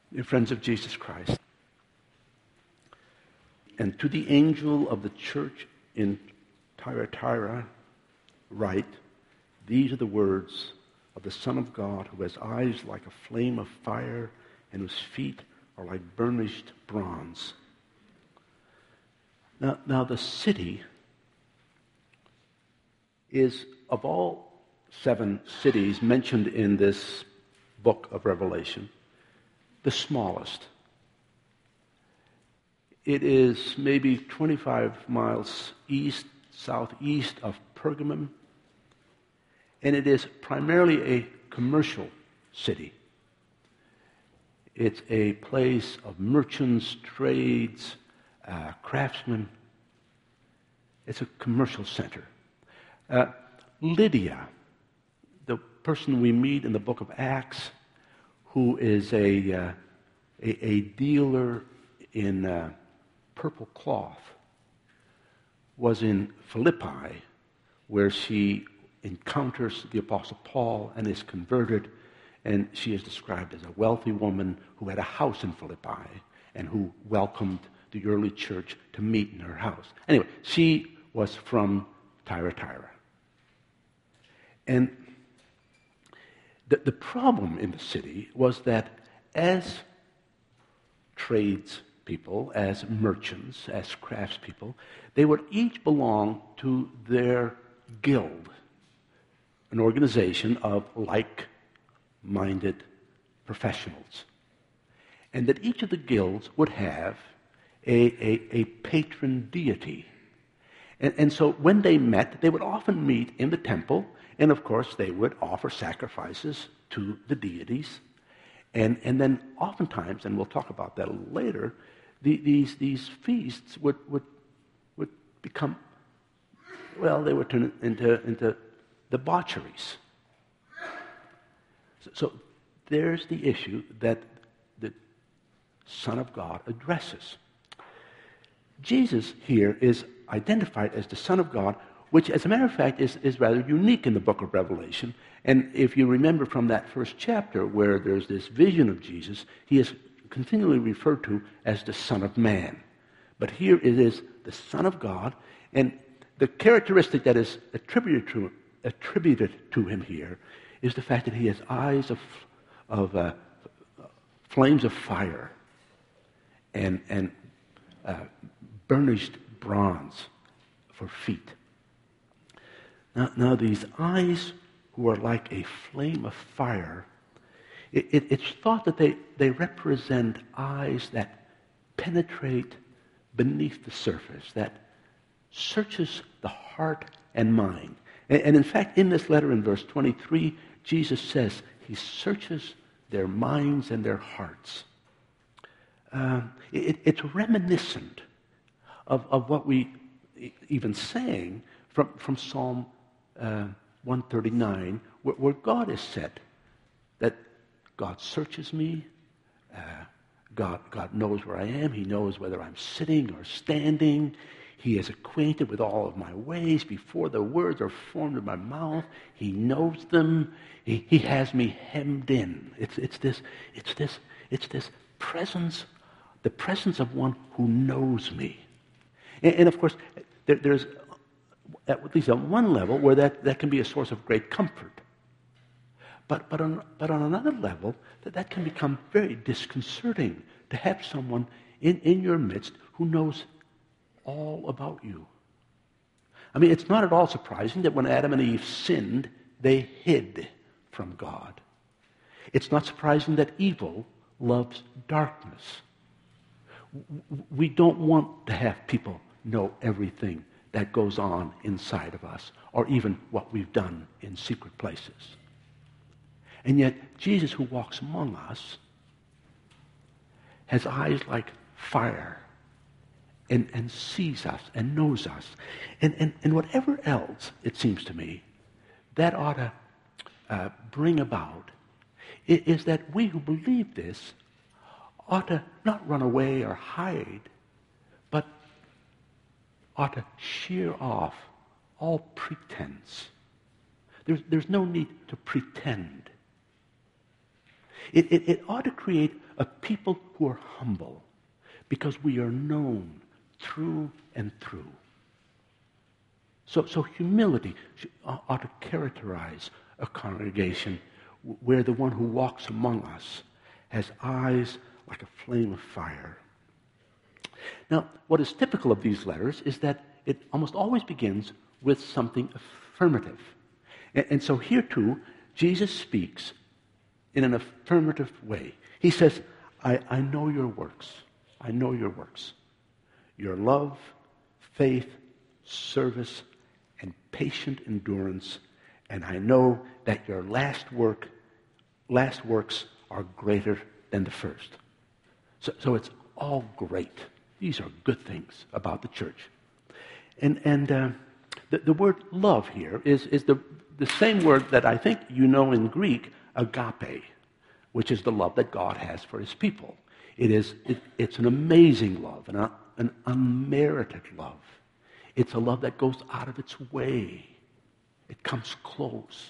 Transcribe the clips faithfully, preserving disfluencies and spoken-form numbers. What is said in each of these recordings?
Dear friends of Jesus Christ, and to the angel of the church in Thyatira write, these are the words of the Son of God, who has eyes like a flame of fire and whose feet are like burnished bronze. Now, now the city is, of all seven cities mentioned in this book of Revelation, the smallest. It is maybe twenty-five miles east, southeast of Pergamum, and it is primarily a commercial city. It's a place of merchants, trades, uh, craftsmen. It's a commercial center. Uh, Lydia, the person we meet in the book of Acts, who is a, uh, a, a dealer in uh, purple cloth, was in Philippi, where she encounters the Apostle Paul and is converted, and she is described as a wealthy woman who had a house in Philippi and who welcomed the early church to meet in her house. Anyway, she was from Thyatira. And the, the problem in the city was that as tradespeople, as merchants, as craftspeople, they would each belong to their guild, an organization of like-minded professionals. And that each of the guilds would have a, a, a patron deity. And, and so when they met, they would often meet in the temple, and of course they would offer sacrifices to the deities. And, and then oftentimes, and we'll talk about that a little later, the, these, these feasts would, would, would become, well, they would turn into, into debaucheries. So, so there's the issue that the Son of God addresses. Jesus here is identified as the Son of God, which, as a matter of fact, is, is rather unique in the book of Revelation. And if you remember from that first chapter where there's this vision of Jesus, he is continually referred to as the Son of Man. But here it is the Son of God, and the characteristic that is attributed to, attributed to him here is the fact that he has eyes of, of uh, flames of fire and, and uh, burnished bronze for feet. Now, now these eyes who are like a flame of fire, it, it, it's thought that they, they represent eyes that penetrate beneath the surface, that searches the heart and mind. And, and in fact, in this letter in verse twenty-three, Jesus says he searches their minds and their hearts. Um, it, it's reminiscent of, of what we even sang from, from Psalm uh, one thirty-nine, where, where God is said that God searches me, uh, God, God knows where I am, he knows whether I'm sitting or standing, he is acquainted with all of my ways before the words are formed in my mouth, he knows them, he, he has me hemmed in. It's, it's this, it's this, it's this presence, the presence of one who knows me. And, and of course, there, there's at least on one level where that, that can be a source of great comfort. But, but, on, but on another level, that, that can become very disconcerting to have someone in, in your midst who knows all about you. I mean, it's not at all surprising that when Adam and Eve sinned, they hid from God. It's not surprising that evil loves darkness. We don't want to have people know everything that goes on inside of us, or even what we've done in secret places. And yet, Jesus, who walks among us, has eyes like fire and, and sees us and knows us. And, and, and whatever else, it seems to me, that ought to uh, bring about is that we who believe this ought to not run away or hide, but ought to shear off all pretense. There's, there's no need to pretend. It, it, it ought to create a people who are humble because we are known through and through. So, so humility ought to characterize a congregation where the one who walks among us has eyes like a flame of fire. Now, what is typical of these letters is that it almost always begins with something affirmative. And, and so here too, Jesus speaks in an affirmative way. He says, I, I know your works. I know your works. Your love, faith, service, and patient endurance, and I know that your last work, last works are greater than the first. So, so it's all great. These are good things about the church. And and uh, the, the word love here is, is the, the same word that I think you know in Greek, agape, which is the love that God has for his people. It is it, it's an amazing love, an, an unmerited love. It's a love that goes out of its way. It comes close.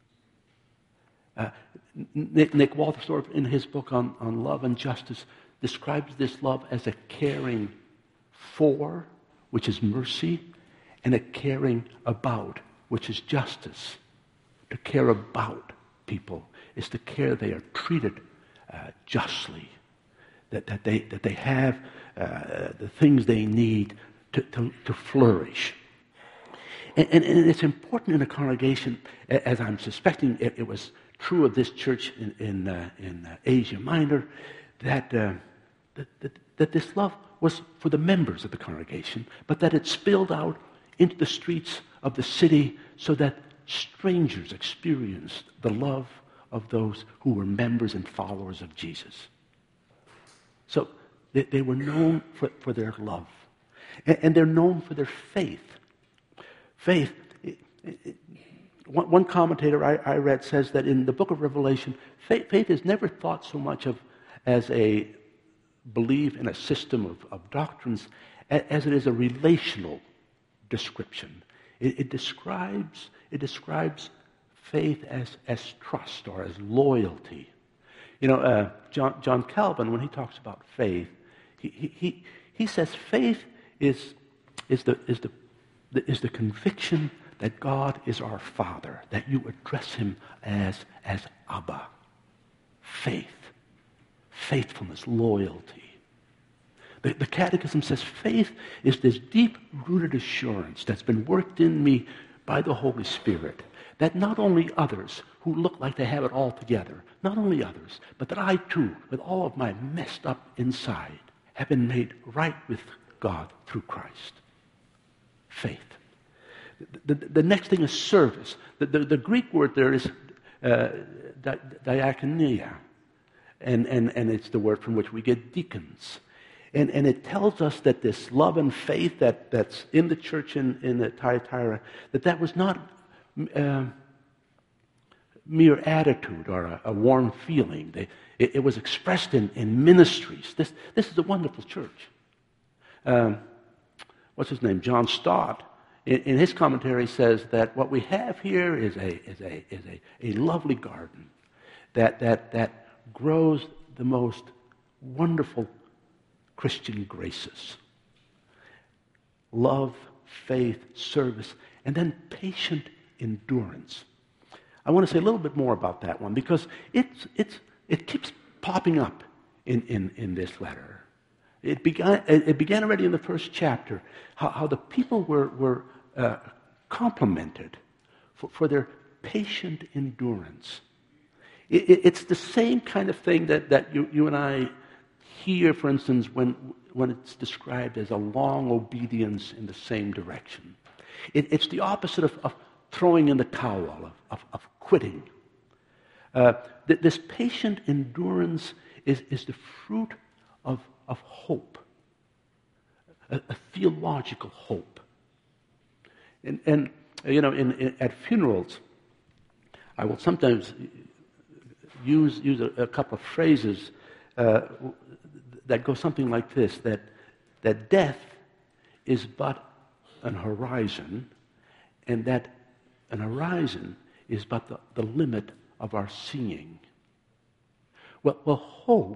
Uh, Nick, Nick Walterstorff, in his book on, on love and justice, describes this love as a caring for, which is mercy, and a caring about, which is justice. To care about people is to care they are treated uh, justly, that, that, they, that they have uh, the things they need To, to, to flourish. And, and, and it's important in a congregation, as I'm suspecting it, it was true of this church in, in, uh, in uh, Asia Minor, that, uh, that, that, that this love was for the members of the congregation, but that it spilled out into the streets of the city so that strangers experienced the love of those who were members and followers of Jesus. So they, they were known for, for their love. And they're known for their faith. Faith, it, it, one, one commentator I, I read says that in the book of Revelation, faith, faith is never thought so much of as a belief in a system of, of doctrines as it is a relational description. It, it describes it describes faith as, as trust or as loyalty. You know, uh, John, John Calvin, when he talks about faith, he, he, he says faith is is the is the, the is the conviction that God is our Father, that you address him as as Abba. Faith, faithfulness, loyalty. The, the Catechism says faith is this deep-rooted assurance that's been worked in me by the Holy Spirit, that not only others who look like they have it all together, not only others, but that I too, with all of my messed up inside, have been made right with God through Christ. Faith. The, the, the next thing is service. The, the, the Greek word there is uh, di- diakonia, and, and, and it's the word from which we get deacons. And, and it tells us that this love and faith that, that's in the church in, in the Thyatira, that that was not uh, mere attitude or a, a warm feeling. They, it, it was expressed in, in ministries. This, this is a wonderful church. Um, what's his name? John Stott, in, in his commentary, says that what we have here is a is a is a, a lovely garden that that that grows the most wonderful Christian graces: love, faith, service, and then patient endurance. I want to say a little bit more about that one because it's it's it keeps popping up in in, in this letter. It began, it began already in the first chapter, how, how the people were, were uh, complimented for, for their patient endurance. It, it, it's the same kind of thing that, that you, you and I hear, for instance, when, when it's described as a long obedience in the same direction. It, it's the opposite of, of throwing in the towel, of, of, of quitting. Uh, th- this patient endurance is, is the fruit of of hope, a, a theological hope. And, and you know, in, in, at funerals, I will sometimes use use a, a couple of phrases uh, that go something like this: that that death is but an horizon, and that an horizon is but the, the limit of our seeing. Well, well, hope,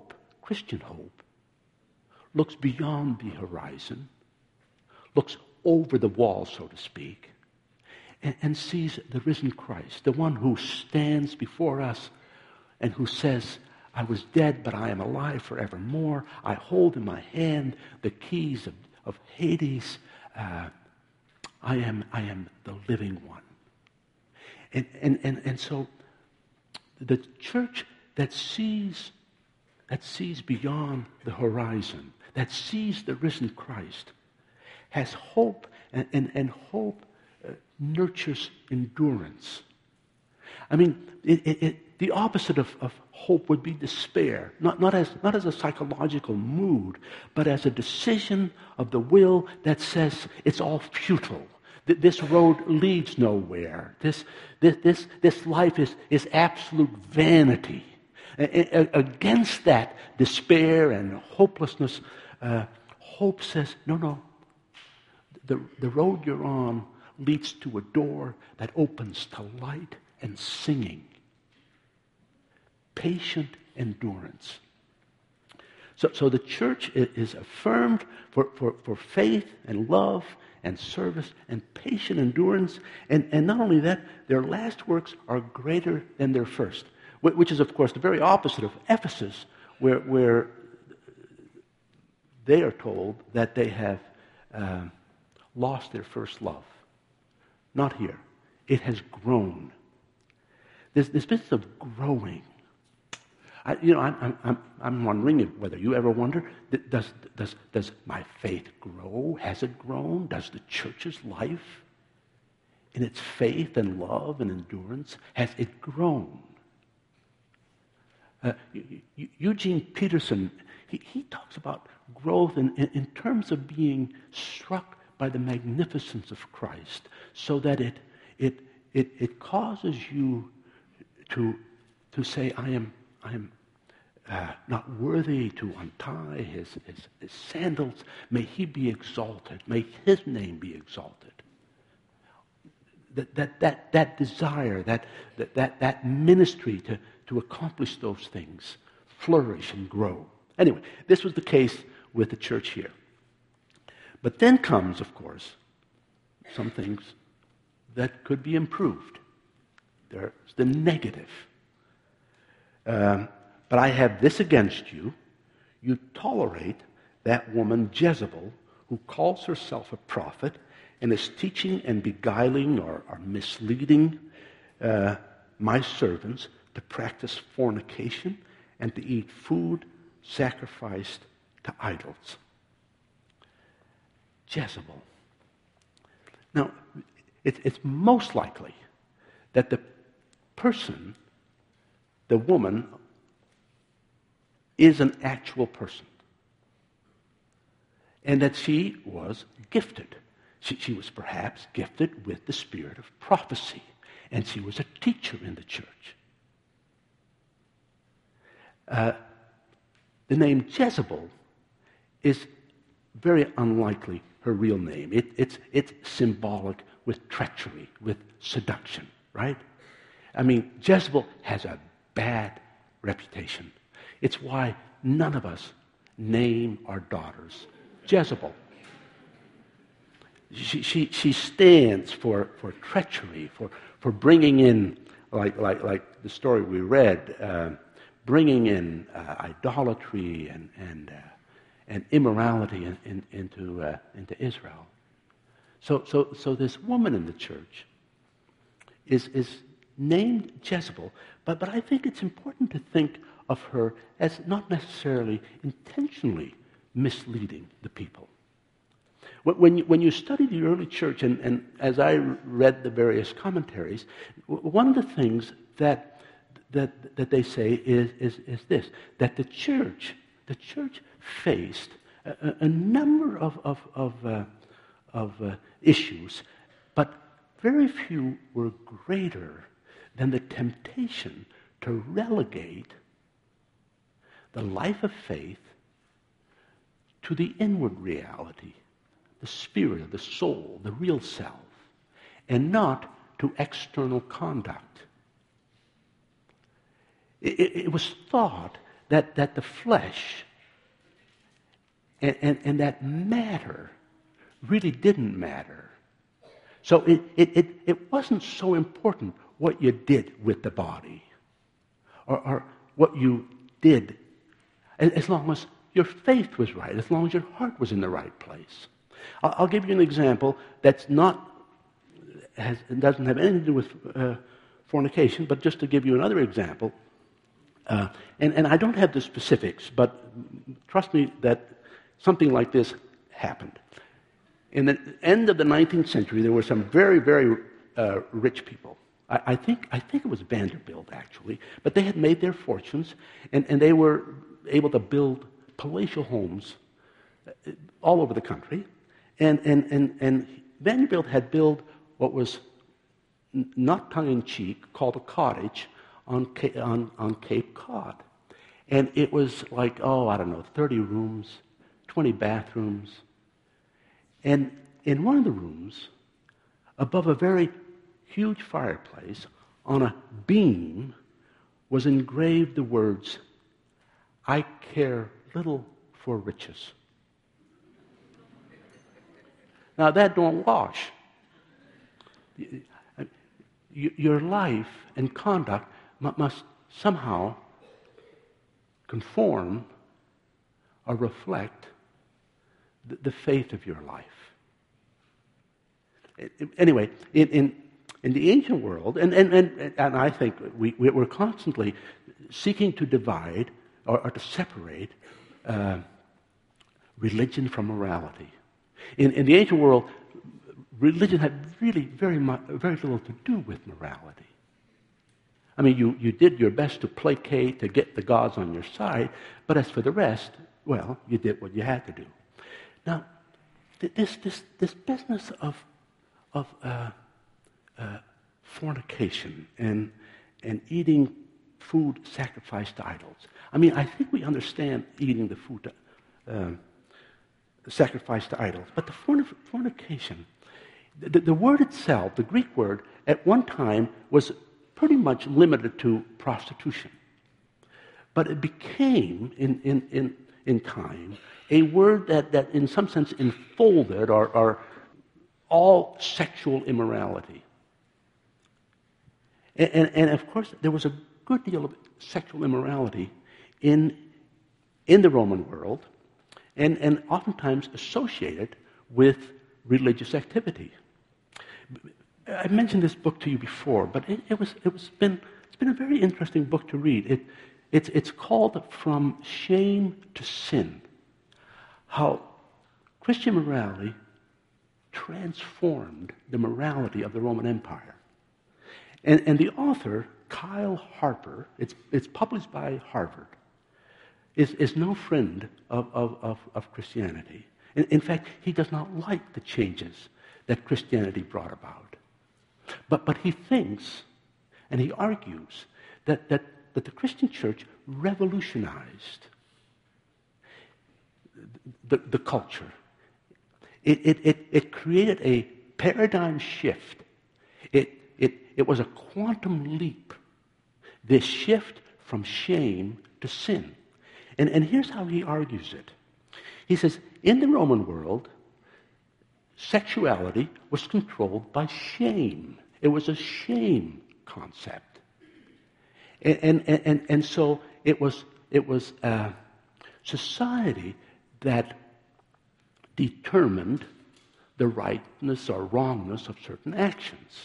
Christian hope looks beyond the horizon, looks over the wall, so to speak, and, and sees the risen Christ, the one who stands before us and who says, I was dead, but I am alive forevermore. I hold in my hand the keys of, of Hades. Uh, I am, I am the living one. And, and, and, and so the church that sees, that sees beyond the horizon, that sees the risen Christ, has hope, and, and, and hope uh, nurtures endurance. I mean, it, it, it, the opposite of, of hope would be despair, not, not, as, not as a psychological mood, but as a decision of the will that says it's all futile. This road leads nowhere. This, this, this, this life is, is absolute vanity. Against that despair and hopelessness, uh, hope says, no, no. The, the road you're on leads to a door that opens to light and singing. Patient endurance. So, so the church is affirmed for, for, for faith and love and service and patient endurance. And, and not only that, their last works are greater than their first, which is, of course, the very opposite of Ephesus, where, where they are told that they have uh, lost their first love. Not here. It has grown. This, this business of growing. I, you know, I'm, I'm, I'm wondering if, whether you ever wonder, does, does, does my faith grow? Has it grown? Does the church's life, in its faith and love and endurance, has it grown? Uh, Eugene Peterson, he, he talks about growth in, in, in terms of being struck by the magnificence of Christ, so that it, it, it, it causes you to, to say, I am I am uh, not worthy to untie his, his, his sandals. May he be exalted. May his name be exalted. That, that, that, that desire, that, that, that, that ministry to, to accomplish those things flourish and grow. Anyway, this was the case with the church here. But then comes, of course, some things that could be improved. There's the negative. Um, but I have this against you. You tolerate that woman Jezebel, who calls herself a prophet and is teaching and beguiling or, or misleading uh, my servants to practice fornication and to eat food sacrificed to idols. Jezebel. Now, it, it's most likely that the person, the woman, is an actual person. And that she was gifted. She, she was perhaps gifted with the spirit of prophecy. And she was a teacher in the church. Uh, the name Jezebel is very unlikely her real name. It, it's, it's symbolic with treachery, with seduction, right? I mean, Jezebel has a bad reputation. It's why none of us name our daughters Jezebel. She, she, she stands for, for treachery, for, for bringing in, like, like, like the story we read, uh, bringing in uh, idolatry and, and, uh, and immorality in, in, into, uh, into Israel. So, so, so this woman in the church is, is named Jezebel, but, but I think it's important to think of her as not necessarily intentionally misleading the people. When you, when you study the early church, and, and as I read the various commentaries, one of the things that that, that they say is, is, is this, that the church, the church faced a, a number of, of, of, uh, of uh, issues, but very few were greater than the temptation to relegate the life of faith to the inward reality, the spirit, the soul, the real self, and not to external conduct. It, it, it was thought that, that the flesh and, and, and that matter really didn't matter. So it, it, it, it wasn't so important what you did with the body or, or what you did, as long as your faith was right, as long as your heart was in the right place. I'll, I'll give you an example that's not, has, doesn't have anything to do with uh, fornication, but just to give you another example. Uh, and, and I don't have the specifics, but trust me that something like this happened. In the end of the nineteenth century, there were some very, very uh, rich people. I, I think I think it was Vanderbilt, actually, but they had made their fortunes, and, and they were able to build palatial homes all over the country. And, and, and, and Vanderbilt had built what was n- not tongue-in-cheek, called a cottage on, Ca- on, on Cape Cod. And it was like, oh, I don't know, thirty rooms, twenty bathrooms. And in one of the rooms, above a very huge fireplace, on a beam, was engraved the words, "I care little for riches." Now that don't wash. Your life and conduct must somehow conform or reflect the faith of your life. Anyway, in, in, in the ancient world, and, and, and, and I think we, we're constantly seeking to divide or, or to separate uh, religion from morality. In, in the ancient world, religion had really very much, very little to do with morality. I mean, you, you did your best to placate, to get the gods on your side, but as for the rest, well, you did what you had to do. Now, this this this business of of uh, uh, fornication and and eating food sacrificed to idols. I mean, I think we understand eating the food to, uh, sacrificed to idols, but the fornic- fornication, the, the word itself, the Greek word, at one time was pretty much limited to prostitution, but it became in in in in time a word that, that in some sense enfolded or, or all sexual immorality. And, and, and of course, there was a good deal of sexual immorality in, in the Roman world, and, and oftentimes associated with religious activity. I mentioned this book to you before, but it, it was it was been it's been a very interesting book to read. It it's it's called From Shame to Sin: How Christian Morality Transformed the Morality of the Roman Empire. And, and the author, Kyle Harper, it's, it's published by Harvard, is, is no friend of, of, of, of Christianity. In, in fact, he does not like the changes that Christianity brought about. But, but he thinks, and he argues, that, that, that the Christian church revolutionized the, the culture. It, it, it, it created a paradigm shift. It, it, it was a quantum leap, this shift from shame to sin. And, and here's how he argues it. He says, in the Roman world, sexuality was controlled by shame. It was a shame concept. And, and, and, and so it was, it was a society that determined the rightness or wrongness of certain actions.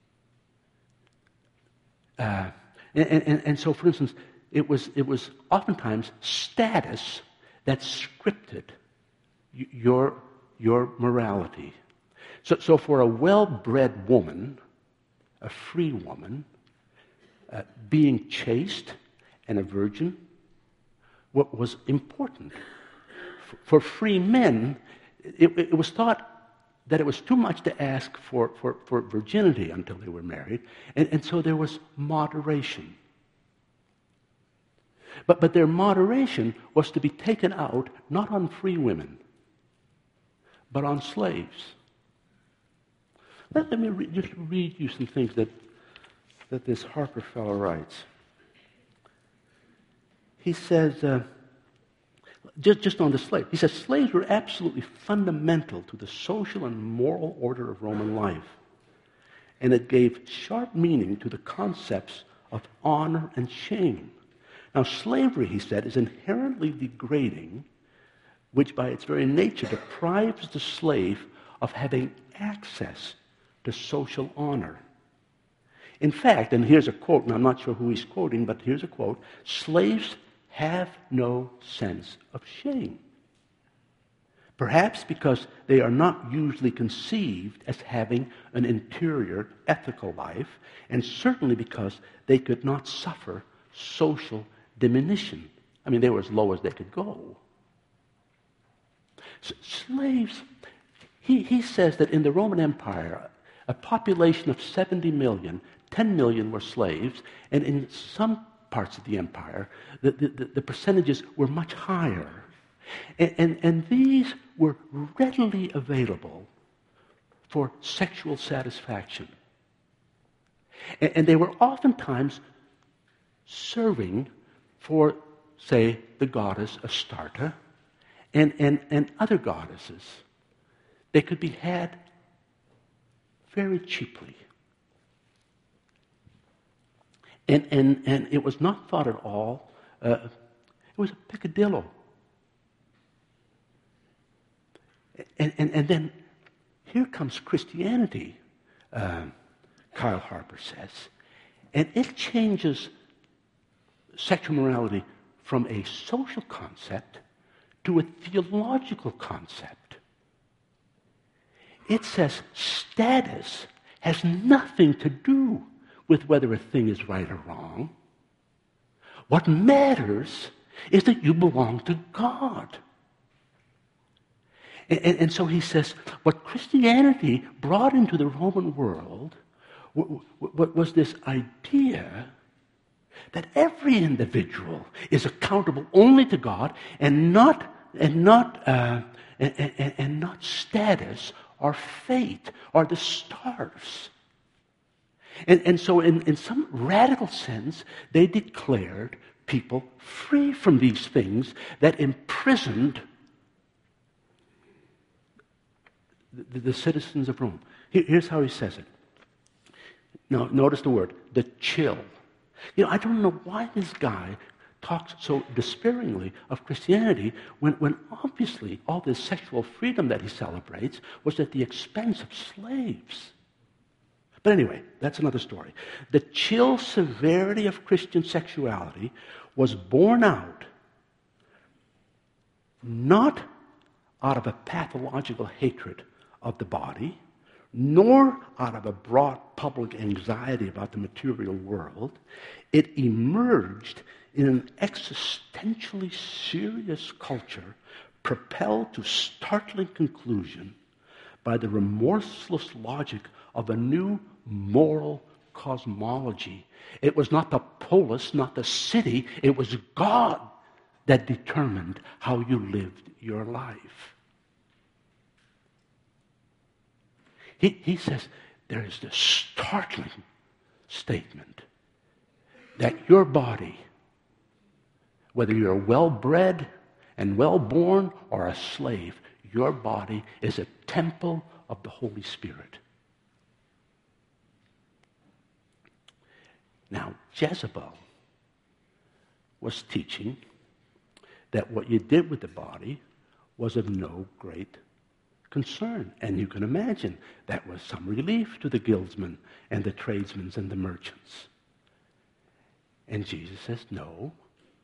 Uh, and, and, and so, for instance, it was, it was oftentimes status that scripted your, your morality. So, so for a well-bred woman, a free woman, uh, being chaste and a virgin, what was important. For, for free men, it, it was thought that it was too much to ask for, for, for virginity until they were married, and, and so there was moderation. But, but their moderation was to be taken out not on free women, but on slaves. Let, let me re- just read you some things that, that this Harper fellow writes. he says, uh, just, just on the slave, he says, slaves were absolutely fundamental to the social and moral order of Roman life. And it gave sharp meaning to the concepts of honor and shame. Now, slavery, he said, is inherently degrading, which by its very nature deprives the slave of having access to social honor. In fact, and here's a quote, and I'm not sure who he's quoting, but here's a quote, slaves have no sense of shame. Perhaps because they are not usually conceived as having an interior ethical life, and certainly because they could not suffer social diminution. I mean, they were as low as they could go. S- slaves, he, he says that in the Roman Empire, a population of seventy million, ten million were slaves, and in some parts of the empire, the, the, the percentages were much higher. And, and, and these were readily available for sexual satisfaction. And, and they were oftentimes serving for, say, the goddess Astarte and, and, and other goddesses. They could be had very cheaply. And, and, and it was not thought at all, uh, it was a peccadillo. And, and, and then here comes Christianity, uh, Kyle Harper says, and it changes sexual morality from a social concept to a theological concept. It says status has nothing to do with whether a thing is right or wrong. What matters is that you belong to God. And, and, and so he says, what Christianity brought into the Roman world w- w- was this idea that every individual is accountable only to God and not and not uh, and, and, and not status or fate or the stars. And, and so in, in some radical sense, they declared people free from these things that imprisoned the, the citizens of Rome. Here, here's how he says it. Now, notice the word, the chill. You know, I don't know why this guy talks so despairingly of Christianity when, when obviously all this sexual freedom that he celebrates was at the expense of slaves. But anyway, that's another story. The chill severity of Christian sexuality was borne out not out of a pathological hatred of the body, nor out of a broad public anxiety about the material world. It emerged in an existentially serious culture propelled to startling conclusion by the remorseless logic of a new moral cosmology. It was not the polis, not the city, it was God that determined how you lived your life. He, he says there is this startling statement that your body, whether you're well-bred and well-born or a slave, your body is a temple of the Holy Spirit. Now, Jezebel was teaching that what you did with the body was of no great concern. And you can imagine that was some relief to the guildsmen and the tradesmen and the merchants. And Jesus says, no.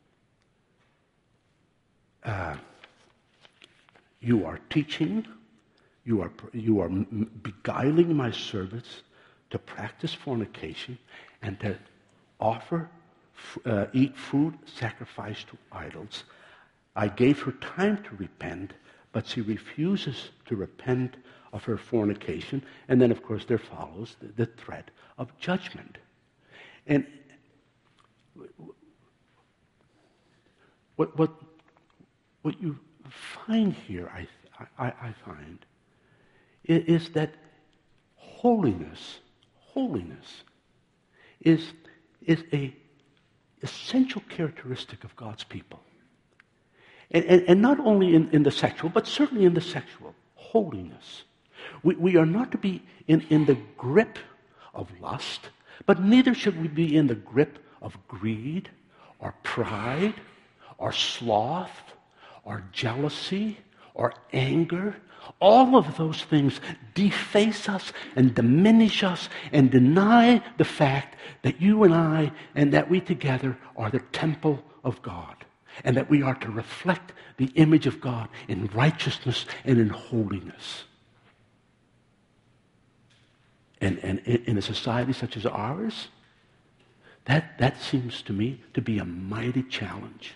Uh, you are teaching, you are, you are beguiling my servants to practice fornication and to offer, uh, eat food sacrificed to idols. I gave her time to repent, but she refuses to repent of her fornication. And then, of course, there follows the, the threat of judgment. And what what what you find here, I I, I find, is, is that holiness, holiness, is is a essential characteristic of God's people. And, and, and not only in, in the sexual, but certainly in the sexual, holiness. We, we are not to be in, in the grip of lust, but neither should we be in the grip of greed or pride or sloth or jealousy or anger. All of those things deface us and diminish us and deny the fact that you and I and that we together are the temple of God, and that we are to reflect the image of God in righteousness and in holiness. And, and in a society such as ours, that, that seems to me to be a mighty challenge.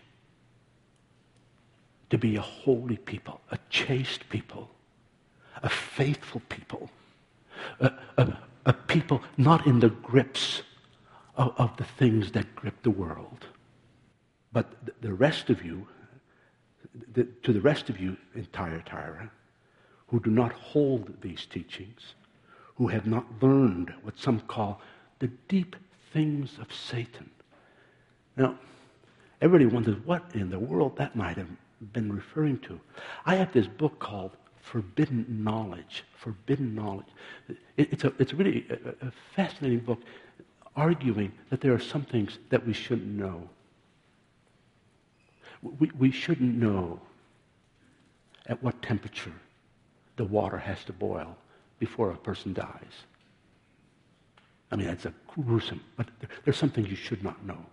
To be a holy people, a chaste people, a faithful people, a, a, a people not in the grips of, of the things that grip the world. But the rest of you, the, to the rest of you in Thyatira, who do not hold these teachings, who have not learned what some call the deep things of Satan. Now, everybody wonders what in the world that might have been referring to. I have this book called Forbidden Knowledge. Forbidden Knowledge. It, it's, a, it's really a, a fascinating book arguing that there are some things that we shouldn't know. We, we shouldn't know at what temperature the water has to boil before a person dies. I mean, that's a gruesome, but there, there's some things you should not know.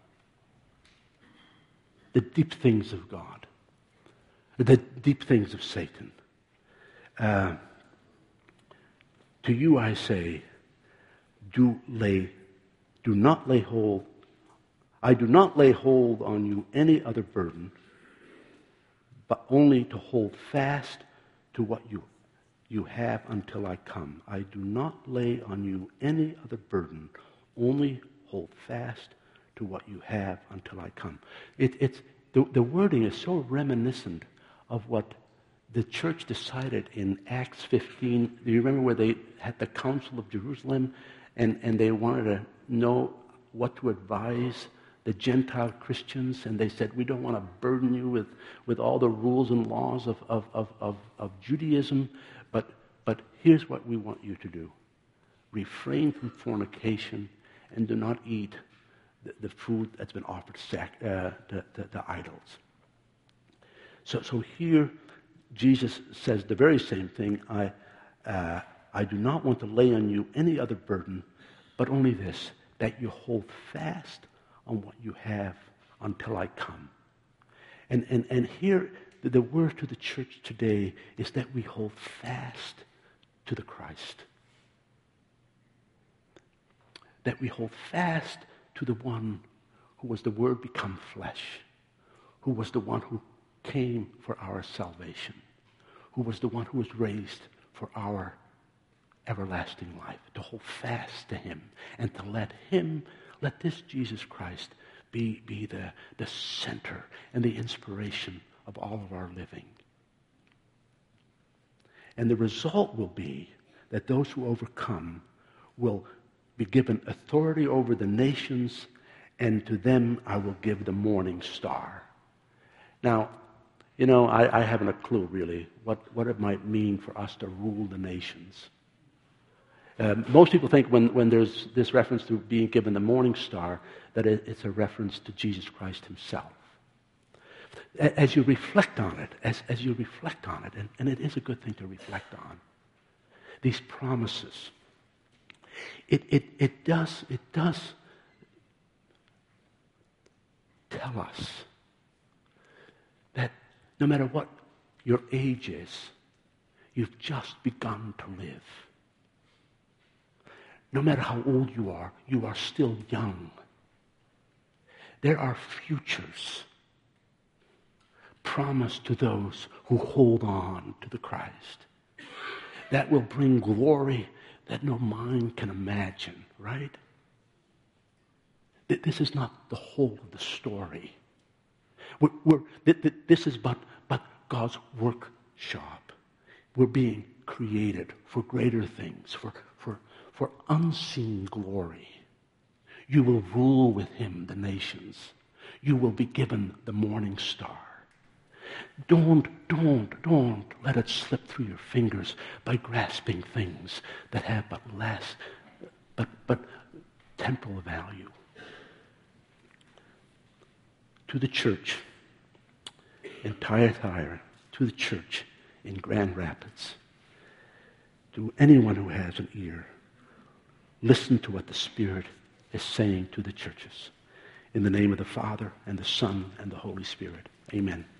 The deep things of God. The deep things of Satan. Uh, to you I say, do lay, do not lay hold, I do not lay hold on you any other burden, but only to hold fast to what you, you have until I come. I do not lay on you any other burden, only hold fast to what you have until I come. It, it's, the, the wording is so reminiscent of what the church decided in Acts fifteen. Do you remember where they had the Council of Jerusalem and, and they wanted to know what to advise the Gentile Christians, and they said, we don't want to burden you with, with all the rules and laws of, of, of, of, of Judaism, but, but here's what we want you to do. Refrain from fornication and do not eat the, the food that's been offered sac, uh, to, to, to idols. So, so here, Jesus says the very same thing. I, uh, I do not want to lay on you any other burden, but only this, that you hold fast on what you have until I come. And, and, and here, the, the word to the church today is that we hold fast to the Christ. That we hold fast to the one who was the Word become flesh, who was the one who came for our salvation, who was the one who was raised for our everlasting life, to hold fast to him and to let him, let this Jesus Christ be, be the, the center and the inspiration of all of our living. And the result will be that those who overcome will be given authority over the nations, and to them I will give the morning star. Now, you know, I, I haven't a clue, really, what, what it might mean for us to rule the nations. Uh, most people think when, when there's this reference to being given the morning star, that it, it's a reference to Jesus Christ himself. As you reflect on it, as, as you reflect on it, and, and it is a good thing to reflect on, these promises, it, it, it does, it does tell us that no matter what your age is, you've just begun to live. No matter how old you are, you are still young. There are futures promised to those who hold on to the Christ that will bring glory that no mind can imagine, right? This is not the whole of the story. We're, we're, this is but, but God's workshop. We're being created for greater things, for, for, for unseen glory. You will rule with him the nations. You will be given the morning star. Don't, don't, don't let it slip through your fingers by grasping things that have but less, but, but temporal value. To the church in Thyatira, to the church in Grand Rapids, to anyone who has an ear, listen to what the Spirit is saying to the churches. In the name of the Father, and the Son, and the Holy Spirit. Amen.